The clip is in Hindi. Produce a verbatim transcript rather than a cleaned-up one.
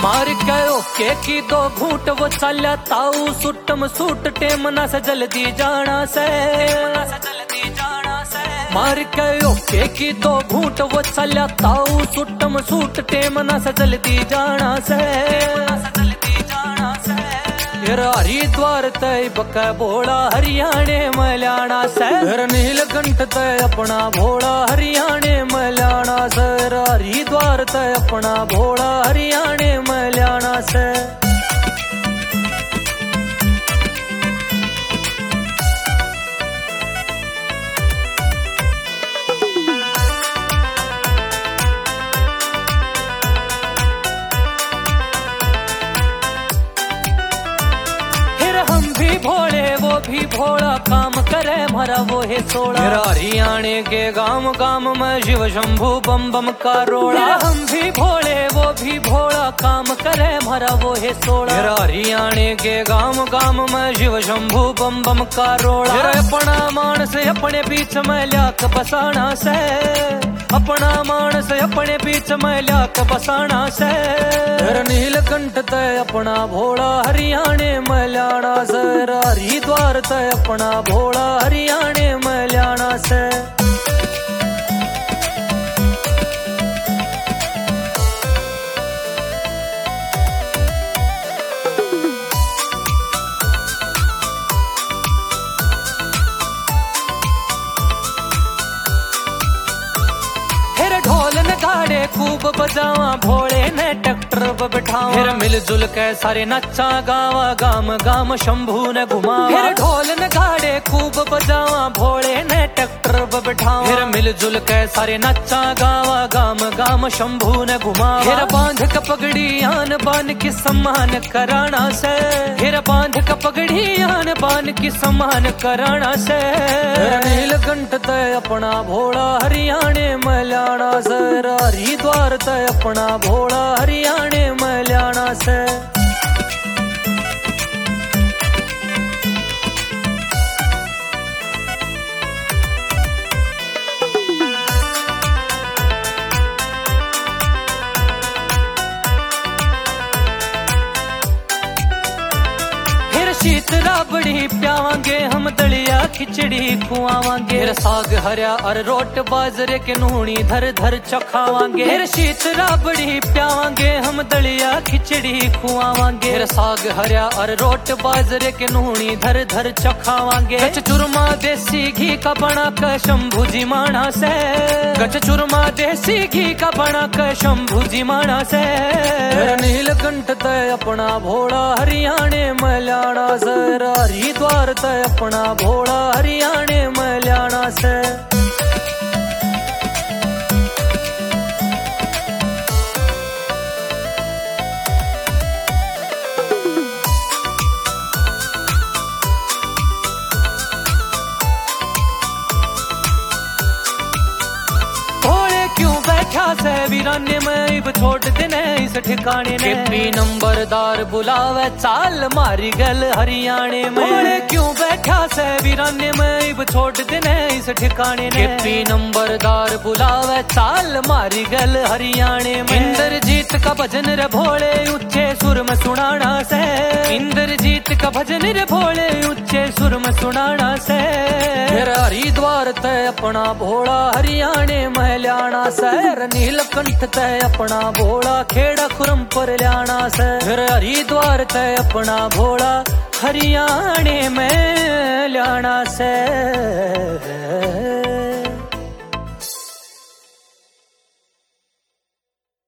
मार के ओके की दो घूट वो चल्या ताऊ सुटम सूट टेम ना से जल्दी जाना से मार के ओके की दो घूट वो चल्या ताऊ सुटम सूट टेम ना से जल्दी जाना से हरिद्वार तय बका भोला हरियाणे मल्याणा सर नीलकंठ तय अपना भोला हरियाणे मल्याणा सर हरिद्वार तय अपना भोला हरियाणे मल्याणा से हम भी भोले वो भी भोला काम करे हमारा वो है सोड़ा हरियाणे के गांव गांव में शिव शंभू बम बम का रोड़ा हम भी भोले वो भी भोला काम करे हमारा वो है सोड़ा हरियाणे के गांव गांव में शिव शंभू बम बम का रोड़ा अपना मानस अपने बीच में लाक बसाना से अपना मानस अपने बीच में लाक बसाना से नीलकंठ तय अपना भोला हरियाणे मल्याणा सर हरिद्वार तय अपना भोला हरियाणे मल्याणा से ढोल नगाड़े खूब बजावा भोले ने ट्रैक्टर ब बिठावा फिर मिलजुल के सारे नच्चा गावा गाम गाम शंभू ने घुमावा फिर ढोल नगाड़े खूब बजावा भोले ने ट्रैक्टर ब बिठावा फिर मिलजुल के सारे नच्चा गावा गाम गाम शंभू ने घुमावा फिर बांध का पगड़ी आन बान की सम्मान कराना से फिर बांध का पगड़ी आन बान की सम्मान कराना से नीलकंठ तय अपना भोला हरियाणे मल्याणा सर हरिद्वार तय अपना भोला हरियाणे मल्याणा से शीत राबड़ी प्यावांगे हम दलिया खिचड़ी खुआवांगे साग हरिया और रोट बाजरे के नूनी धर धर चखावांगे फिर शीत राबड़ी प्यावांगे हम दलिया खिचड़ी खुआवांगे साग हरिया और रोट बाजरे के नूनी धर धर चखावांगे गच चूरमा देसी घी का बना कर शंभू जी माना से गच चूरमा देसी घी का बना कर शंभू जी माना से नीलकंठ तय अपना भोला हरियाणे मल्याणा सर हरिद्वार तय अपना भोला हरियाणे मल्याणा से से वीराने में इब छोड़ देने इस ठिकाने ने पी नंबरदार बुलावे चाल मारी गल हरियाणे में क्यों बैठा से वीराने में इब छोड़ देने इस ठिकाने ने पी नंबरदार बुलावे चाल मारी गल हरियाणे में इंद्रजीत का भजन रे भोले ऊंचे सुर में सुनाना से इंद्रजीत का भजन रे भोले ऊंचे सुर में सुनाना से हरिद्वार तय अपना भोला हरियाणे मल्याणा सर नीलकंठ तय अपना भोला खेड़ा खुरम पर ल्याना से हरिद्वार तय अपना भोला हरियाणे में ल्याना से।